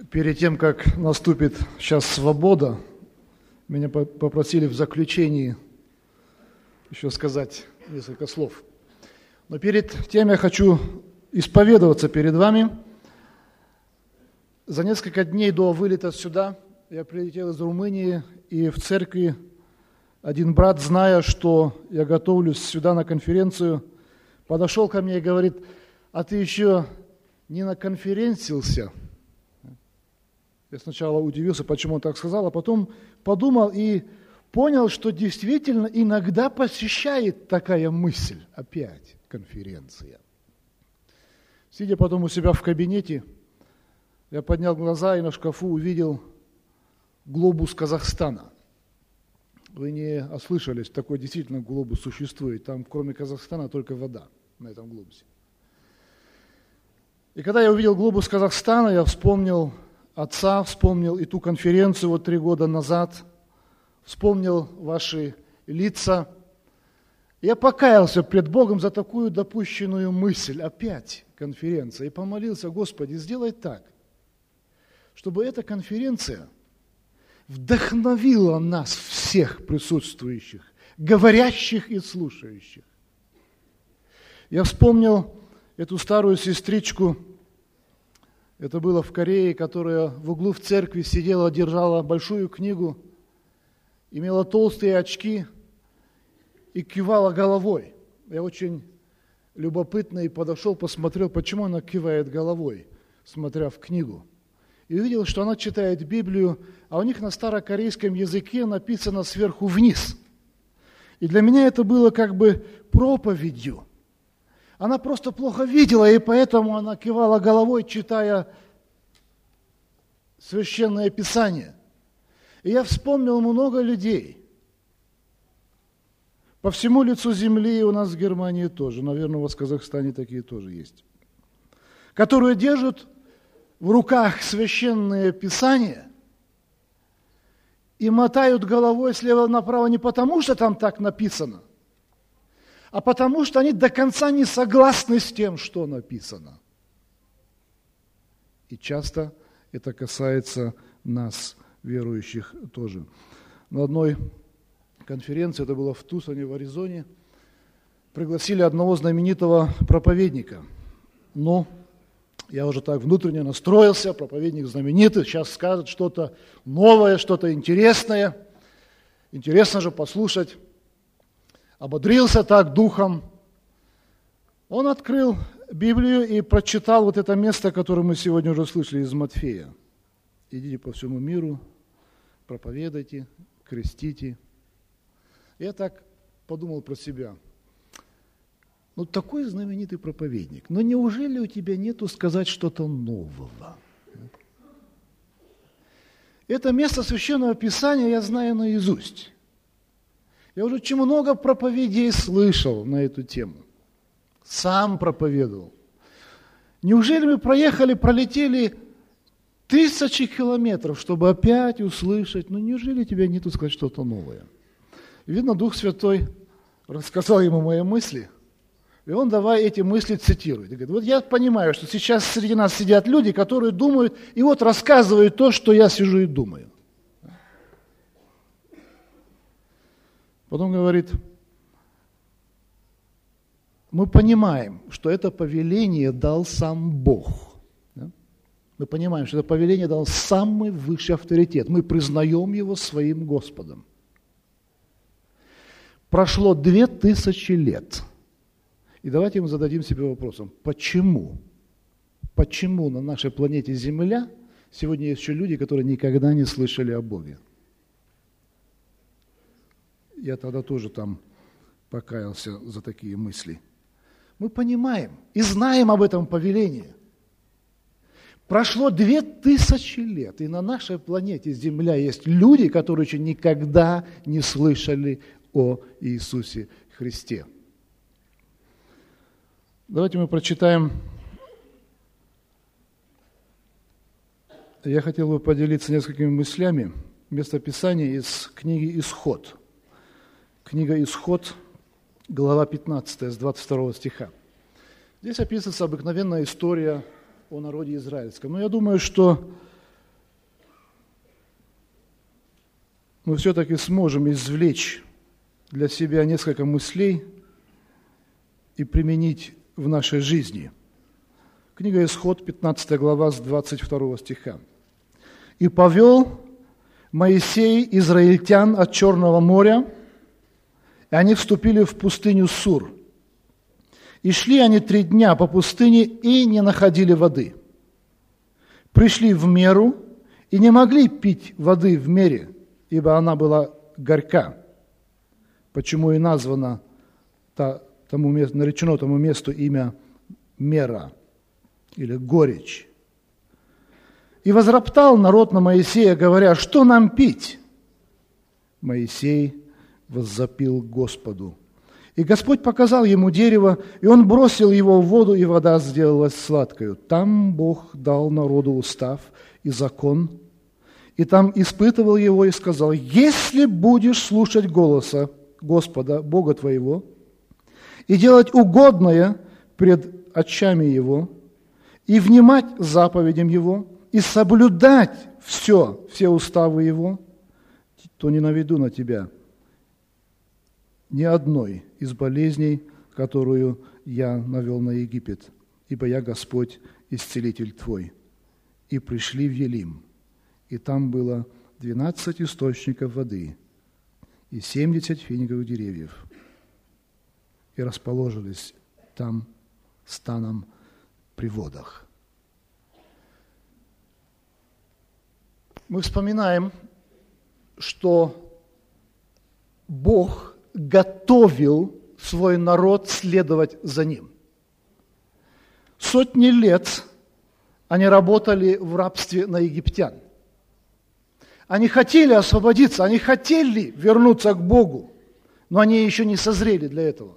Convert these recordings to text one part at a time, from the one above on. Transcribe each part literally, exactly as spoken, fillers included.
Перед тем, как наступит сейчас свобода, меня попросили в заключении еще сказать несколько слов. Но перед тем я хочу исповедоваться перед вами. За несколько дней до вылета сюда я прилетел из Румынии, и в церкви один брат, зная, что я готовлюсь сюда на конференцию, подошел ко мне и говорит: а ты еще не наконференцился? Я сначала удивился, почему он так сказал, а потом подумал и понял, что действительно иногда посещает такая мысль, опять конференция. Сидя потом у себя в кабинете, я поднял глаза и на шкафу увидел глобус Казахстана. Вы не ослышались, такой действительно глобус существует. Там кроме Казахстана только вода на этом глобусе. И когда я увидел глобус Казахстана, я вспомнил отца, вспомнил и ту конференцию вот три года назад, вспомнил ваши лица. Я покаялся пред Богом за такую допущенную мысль, опять конференция, и помолился: Господи, сделай так, чтобы эта конференция вдохновила нас всех присутствующих, говорящих и слушающих. Я вспомнил эту старую сестричку, это было в Корее, которая в углу в церкви сидела, держала большую книгу, имела толстые очки и кивала головой. Я очень любопытно и подошел, посмотрел, почему она кивает головой, смотря в книгу. И увидел, что она читает Библию, а у них на старокорейском языке написано сверху вниз. И для меня это было как бы проповедью. Она просто плохо видела, и поэтому она кивала головой, читая Священное Писание. И я вспомнил много людей. По всему лицу земли, и у нас в Германии тоже, наверное, у вас в Казахстане такие тоже есть, которые держат в руках Священное Писание и мотают головой слева направо не потому, что там так написано, а потому что они до конца не согласны с тем, что написано. И часто это касается нас, верующих, тоже. На одной конференции, это было в Тусоне, в Аризоне, пригласили одного знаменитого проповедника. Но я уже так внутренне настроился, проповедник знаменитый, сейчас скажет что-то новое, что-то интересное. Интересно же послушать. Ободрился так духом. Он открыл Библию и прочитал вот это место, которое мы сегодня уже слышали из Матфея. Идите по всему миру, проповедуйте, крестите. Я так подумал про себя. Ну, такой знаменитый проповедник. Но неужели у тебя нету сказать что-то нового? Это место Священного Писания я знаю наизусть. Я уже очень много проповедей слышал на эту тему. Сам проповедовал. Неужели мы проехали, пролетели тысячи километров, чтобы опять услышать? Ну, неужели тебе нету сказать что-то новое? И, видно, Дух Святой рассказал ему мои мысли, и он давай эти мысли цитирует. И говорит: вот я понимаю, что сейчас среди нас сидят люди, которые думают, и вот рассказывают то, что я сижу и думаю. Потом говорит: мы понимаем, что это повеление дал сам Бог. Да? Мы понимаем, что это повеление дал самый высший авторитет. Мы признаем его своим Господом. Прошло две тысячи лет. И давайте мы зададим себе вопросом: почему? Почему на нашей планете Земля сегодня есть еще люди, которые никогда не слышали о Боге? Я тогда тоже там покаялся за такие мысли. Мы понимаем и знаем об этом повелении. Прошло две тысячи лет, и на нашей планете Земля есть люди, которые еще никогда не слышали о Иисусе Христе. Давайте мы прочитаем. Я хотел бы поделиться несколькими мыслями. Местописание из книги «Исход». Книга «Исход», глава пятнадцатая, с двадцать второго стиха. Здесь описывается обыкновенная история о народе израильском. Но я думаю, что мы все-таки сможем извлечь для себя несколько мыслей и применить в нашей жизни. Книга Исход, пятнадцатая глава, с двадцать второго стиха. «И повел Моисей израильтян от Черного моря, и они вступили в пустыню Сур. И шли они три дня по пустыне и не находили воды. Пришли в меру и не могли пить воды в мере, ибо она была горька». Почему и названо тому, наречено тому месту имя Мера или горечь. «И возроптал народ на Моисея, говоря: что нам пить?» Моисей воззапил Господу. И Господь показал ему дерево, и он бросил его в воду, и вода сделалась сладкою. Там Бог дал народу устав и закон, и там испытывал его и сказал: если будешь слушать голоса Господа, Бога твоего, и делать угодное пред очами Его, и внимать заповедям Его, и соблюдать все, все уставы Его, то не наведу на тебя ни одной из болезней, которую я навел на Египет, ибо я Господь, исцелитель твой. И пришли в Елим, и там было двенадцать источников воды и семьдесят финиковых деревьев, и расположились там станом при водах. Мы вспоминаем, что Бог готовил свой народ следовать за Ним. Сотни лет они работали в рабстве на египтян. Они хотели освободиться, они хотели вернуться к Богу, но они еще не созрели для этого.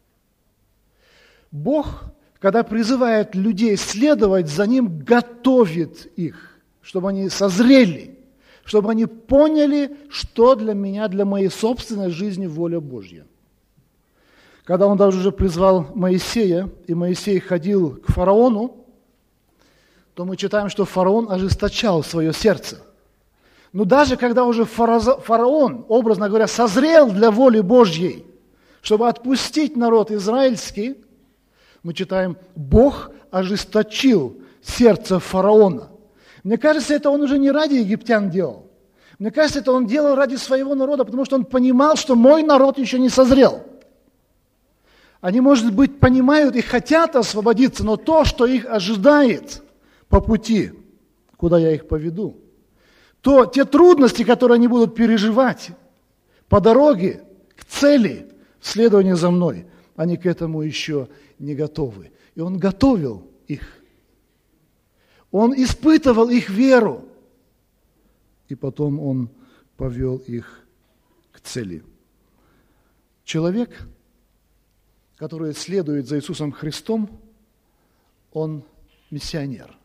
Бог, когда призывает людей следовать за Ним, готовит их, чтобы они созрели, чтобы они поняли, что для меня, для моей собственной жизни воля Божья. Когда Он даже уже призвал Моисея, и Моисей ходил к фараону, то мы читаем, что фараон ожесточал свое сердце. Но даже когда уже фараон, образно говоря, созрел для воли Божьей, чтобы отпустить народ израильский, мы читаем, Бог ожесточил сердце фараона. Мне кажется, это он уже не ради египтян делал. Мне кажется, это он делал ради своего народа, потому что он понимал, что мой народ еще не созрел. Они, может быть, понимают и хотят освободиться, но то, что их ожидает по пути, куда я их поведу, то те трудности, которые они будут переживать по дороге к цели, в следовании за мной, они к этому еще не готовы. И он готовил их. Он испытывал их веру, и потом Он повел их к цели. Человек, который следует за Иисусом Христом, он миссионер.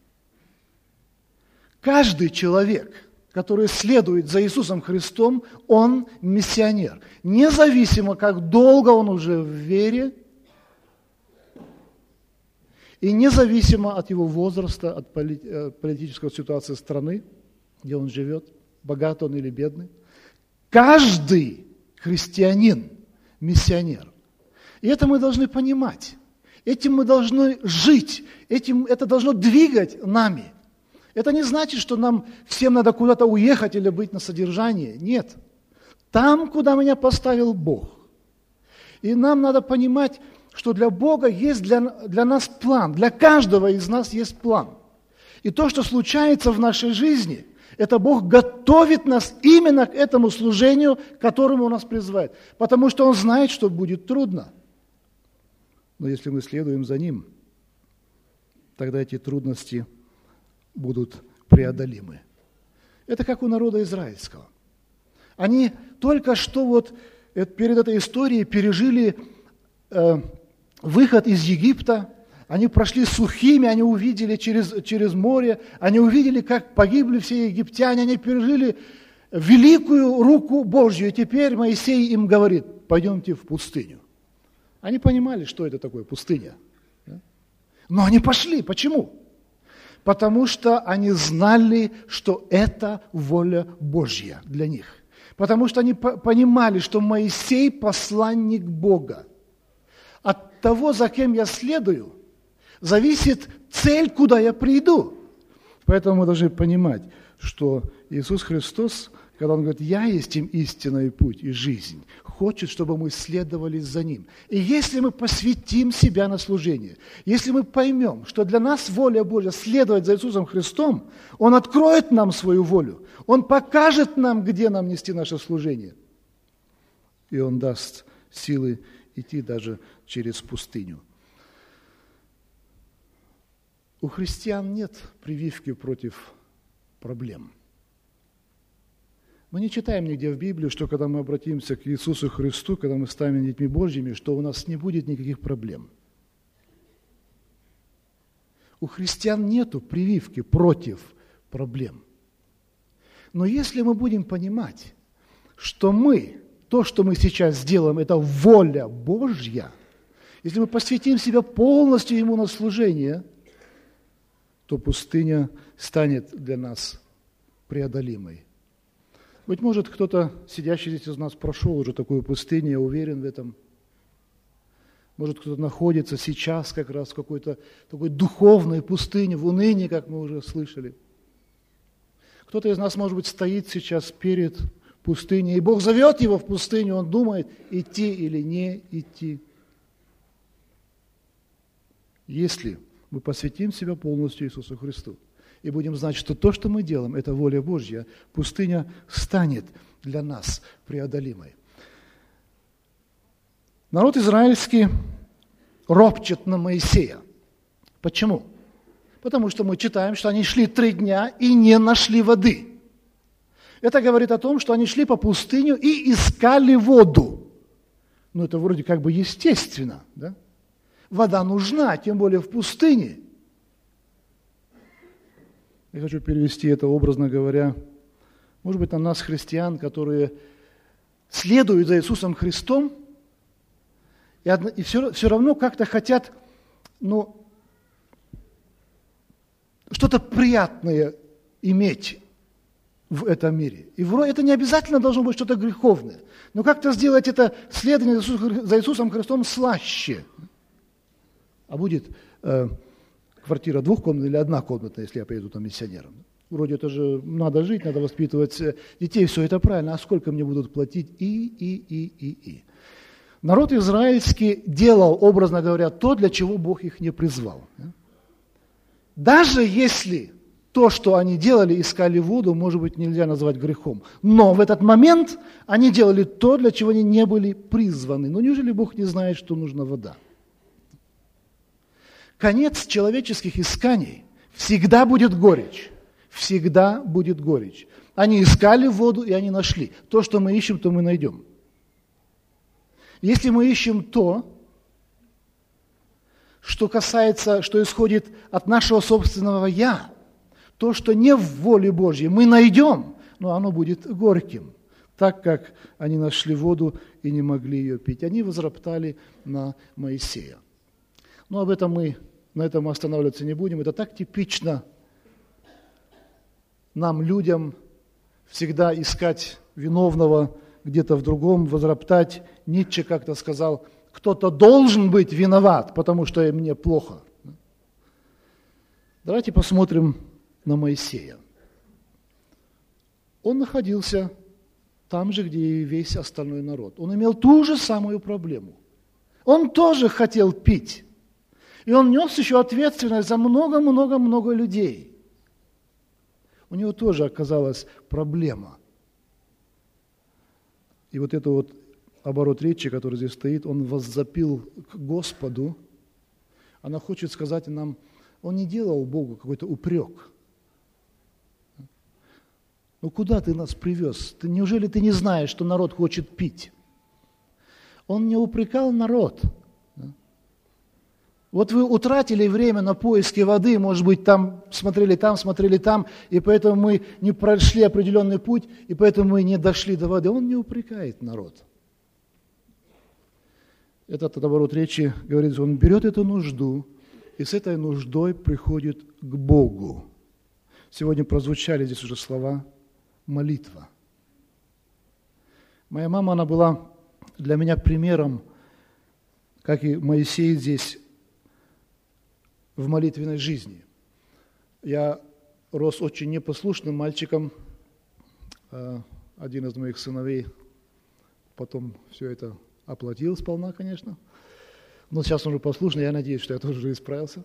Каждый человек, который следует за Иисусом Христом, он миссионер. Независимо, как долго он уже в вере, и независимо от его возраста, от политической ситуации страны, где он живет, богат он или бедный, каждый христианин – миссионер. И это мы должны понимать, этим мы должны жить, этим, это должно двигать нами. Это не значит, что нам всем надо куда-то уехать или быть на содержании. Нет. Там, куда меня поставил Бог. И нам надо понимать, что для Бога есть для, для нас план, для каждого из нас есть план. И то, что случается в нашей жизни, это Бог готовит нас именно к этому служению, к которому Он нас призывает. Потому что Он знает, что будет трудно. Но если мы следуем за Ним, тогда эти трудности будут преодолимы. Это как у народа израильского. Они только что вот перед этой историей пережили э, выход из Египта, они прошли сухими, они увидели через, через море, они увидели, как погибли все египтяне, они пережили великую руку Божью. И теперь Моисей им говорит: пойдемте в пустыню. Они понимали, что это такое пустыня. Но они пошли. Почему? Потому что они знали, что это воля Божья для них. Потому что они понимали, что Моисей – посланник Бога. От того, за кем я следую, зависит цель, куда я приду. Поэтому мы должны понимать, что Иисус Христос, когда Он говорит, «Я есть им истинный путь и жизнь», хочет, чтобы мы следовали за Ним. И если мы посвятим себя на служение, если мы поймем, что для нас воля Божья следовать за Иисусом Христом, Он откроет нам свою волю, Он покажет нам, где нам нести наше служение. И Он даст силы идти даже через пустыню. У христиан нет прививки против проблем. Мы не читаем нигде в Библии, что когда мы обратимся к Иисусу Христу, когда мы станем детьми Божьими, что у нас не будет никаких проблем. У христиан нету прививки против проблем. Но если мы будем понимать, что мы, то, что мы сейчас сделаем, это воля Божья, если мы посвятим себя полностью Ему на служение, то пустыня станет для нас преодолимой. Быть может, кто-то, сидящий здесь из нас, прошел уже такую пустыню, я уверен в этом. Может, кто-то находится сейчас как раз в какой-то такой духовной пустыне, в унынии, как мы уже слышали. Кто-то из нас, может быть, стоит сейчас перед пустыней, и Бог зовет его в пустыню, он думает, идти или не идти. Если мы посвятим себя полностью Иисусу Христу, и будем знать, что то, что мы делаем, это воля Божья, пустыня станет для нас преодолимой. Народ израильский ропчет на Моисея. Почему? Потому что мы читаем, что они шли три дня и не нашли воды. Это говорит о том, что они шли по пустыню и искали воду. Ну, это вроде как бы естественно, да? Вода нужна, тем более в пустыне. Я хочу перевести это, образно говоря, может быть, на нас, христиан, которые следуют за Иисусом Христом, и, одно, и все, все равно как-то хотят, ну, что-то приятное иметь в этом мире. И вроде это не обязательно должно быть что-то греховное, но как-то сделать это следование за Иисусом Христом слаще. А будет э, квартира двухкомнатная или однокомнатная, если я поеду там миссионером. Вроде это же надо жить, надо воспитывать детей, все это правильно, а сколько мне будут платить? И, и, и, и, и. Народ израильский делал, образно говоря, то, для чего Бог их не призвал. Даже если то, что они делали, искали воду, может быть, нельзя назвать грехом. Но в этот момент они делали то, для чего они не были призваны. Но неужели Бог не знает, что нужна вода? Конец человеческих исканий всегда будет горечь. Всегда будет горечь. Они искали воду, и они нашли. То, что мы ищем, то мы найдем. Если мы ищем то, что касается, что исходит от нашего собственного «я», то, что не в воле Божьей, мы найдем, но оно будет горьким, так как они нашли воду и не могли ее пить. Они возроптали на Моисея. Но об этом мы, на этом мы останавливаться не будем. Это так типично нам, людям, всегда искать виновного где-то в другом, возроптать. Ницше как-то сказал, кто-то должен быть виноват, потому что мне плохо. Давайте посмотрим на Моисея. Он находился там же, где и весь остальной народ. Он имел ту же самую проблему. Он тоже хотел пить. И он нес еще ответственность за много-много-много людей. У него тоже оказалась проблема. И вот это вот оборот речи, который здесь стоит, он воззапил к Господу. Она хочет сказать нам, он не делал Богу какой-то упрек. Ну куда ты нас привез? Ты, неужели ты не знаешь, что народ хочет пить? Он не упрекал народ. Вот вы утратили время на поиски воды, может быть, там смотрели там, смотрели там, и поэтому мы не прошли определенный путь, и поэтому мы не дошли до воды. Он не упрекает народ. Этот оборот речи говорит, он берет эту нужду, и с этой нуждой приходит к Богу. Сегодня прозвучали здесь уже слова «молитва». Моя мама, она была для меня примером, как и Моисей здесь, в молитвенной жизни. Я рос очень непослушным мальчиком. Один из моих сыновей потом все это оплатил сполна, конечно. Но сейчас он уже послушный, я надеюсь, что я тоже уже исправился.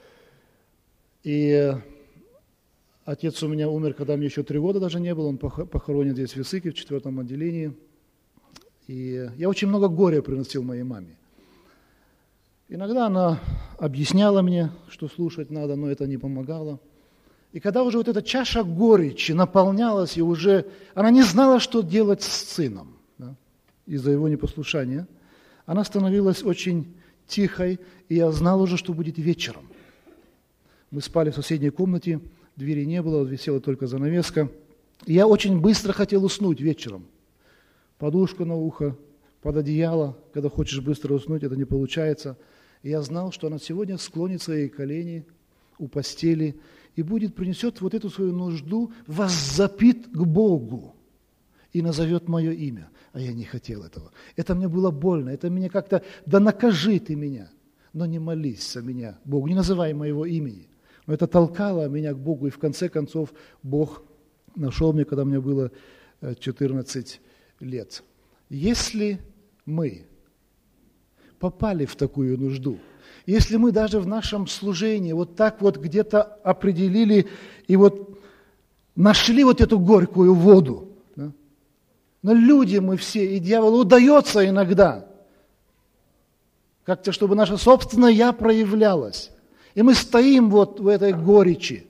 И отец у меня умер, когда мне еще три года даже не было. Он похоронен здесь в Висыке, в четвертом отделении. И я очень много горя приносил моей маме. Иногда она объясняла мне, что слушать надо, но это не помогало. И когда уже вот эта чаша горечи наполнялась, и уже она не знала, что делать с сыном, да, из-за его непослушания, она становилась очень тихой, и я знал уже, что будет вечером. Мы спали в соседней комнате, двери не было, висела только занавеска. И я очень быстро хотел уснуть вечером. Подушка на ухо, под одеяло, когда хочешь быстро уснуть, это не получается. И я знал, что она сегодня склонит свои колени у постели и будет, принесет вот эту свою нужду, воззапит к Богу и назовет мое имя. А я не хотел этого. Это мне было больно, это меня как-то, да накажи ты меня, но не молись за меня, Богу, не называй моего имени. Но это толкало меня к Богу, и в конце концов Бог нашел меня, когда мне было четырнадцать лет. Если мы попали в такую нужду, если мы даже в нашем служении вот так вот где-то определили и вот нашли вот эту горькую воду, да? Но люди мы все, и дьяволу удается иногда, как-то, чтобы наше собственное «я» проявлялось, и мы стоим вот в этой горечи.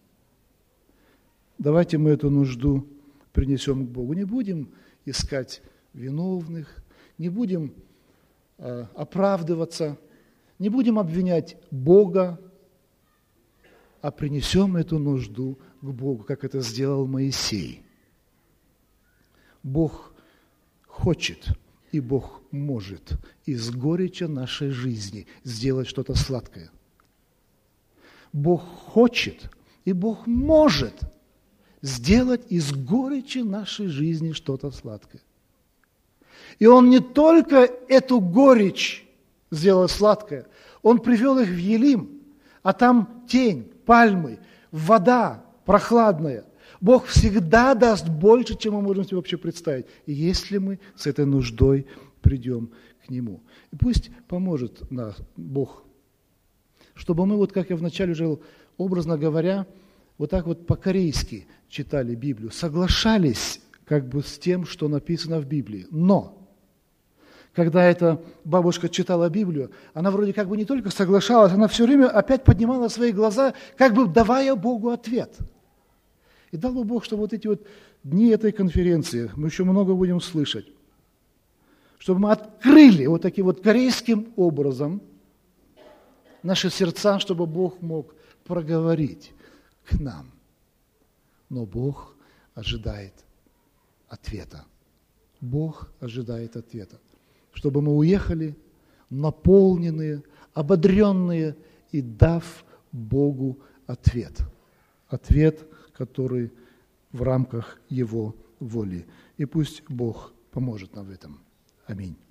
Давайте мы эту нужду принесем к Богу. Не будем искать виновных, не будем э, оправдываться, не будем обвинять Бога, а принесем эту нужду к Богу, как это сделал Моисей. Бог хочет и Бог может из горечи нашей жизни сделать что-то сладкое. Бог хочет и Бог может сделать из горечи нашей жизни что-то сладкое. И Он не только эту горечь сделал сладкое, Он привел их в Елим, а там тень, пальмы, вода прохладная. Бог всегда даст больше, чем мы можем себе вообще представить, если мы с этой нуждой придем к Нему. И пусть поможет нас Бог, чтобы мы, вот как я вначале уже, образно говоря, вот так вот по-корейски читали Библию, соглашались как бы с тем, что написано в Библии. Но когда эта бабушка читала Библию, она вроде как бы не только соглашалась, она все время опять поднимала свои глаза, как бы давая Богу ответ. И дал бы Бог, чтобы вот эти вот дни этой конференции, мы еще много будем слышать, чтобы мы открыли вот таким вот корейским образом наши сердца, чтобы Бог мог проговорить к нам. Но Бог ожидает ответа. Бог ожидает ответа. Чтобы мы уехали наполненные, ободренные и дав Богу ответ. Ответ, который в рамках Его воли. И пусть Бог поможет нам в этом. Аминь.